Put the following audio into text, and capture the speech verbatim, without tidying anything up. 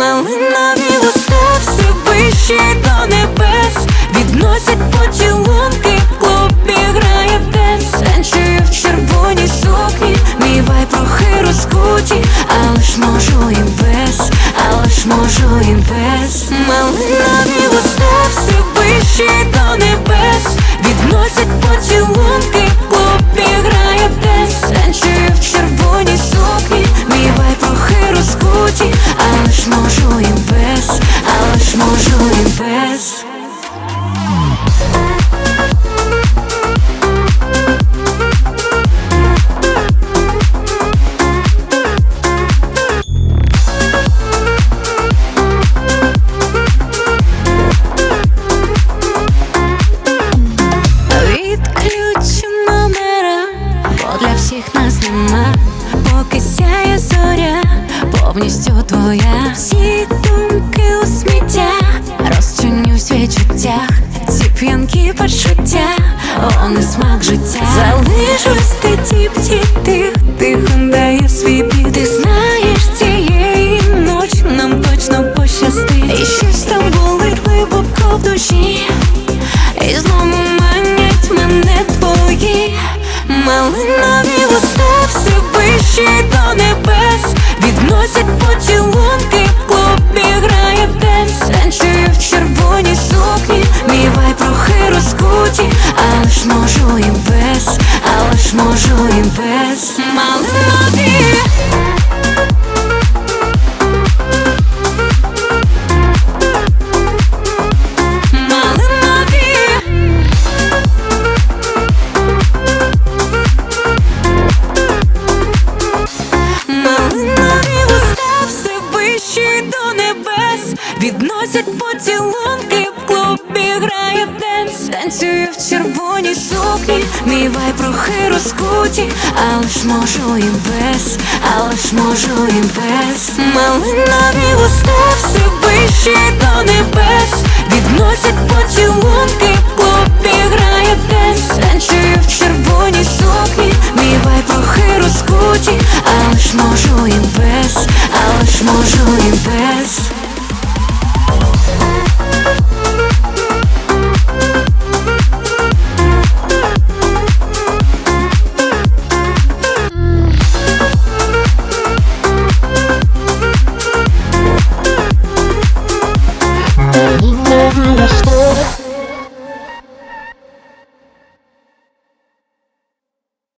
Малинові уста все вище до небес, відносять поцілунки, в клубі грає денс. Танцюю в червоній сукні, мій вайб трохи розкуті, але ж можу і без, але ж можу і без. Малинові уста все вище до небес, відносять поцілунки, в клубі грає денс. Танцюю в червоній сукні, мій вайб трохи розкуті, але ж можу і без, але ж можу і без. Відключу номера, бо для всіх нас нема, поки сяє зоря, повністю твоя. Всі думки у сміття, розчинюсь в відчуттях, ці п'янкі почуття, вони смак життя. Залишусь ти тіп-тіп, тих, тихо дає свій біт. Ти знаєш, цієї ночі нам точно пощастить. І щось там болить глибоко в душі, і знову манять мене твої. Малинові уста все вище до небес, відносять поцілунки, в клубі грає денс. Танцюю в червоній сукні, мій вайб трохи розкуті, але ж можу і без, але ж можу і без. Малинові. Відносять поцілунки, в клубі грає денс. Танцюю в червоній сукні, мій вайб трохи розкуті, але ж можу і без, але ж можу і без. Малинові уста все вище до небес, відносять поцілунки, в клубі грає денс. Танцюю в червоній сукні, мій вайб трохи розкуті, але ж можу і без, але ж можу і без. Малинові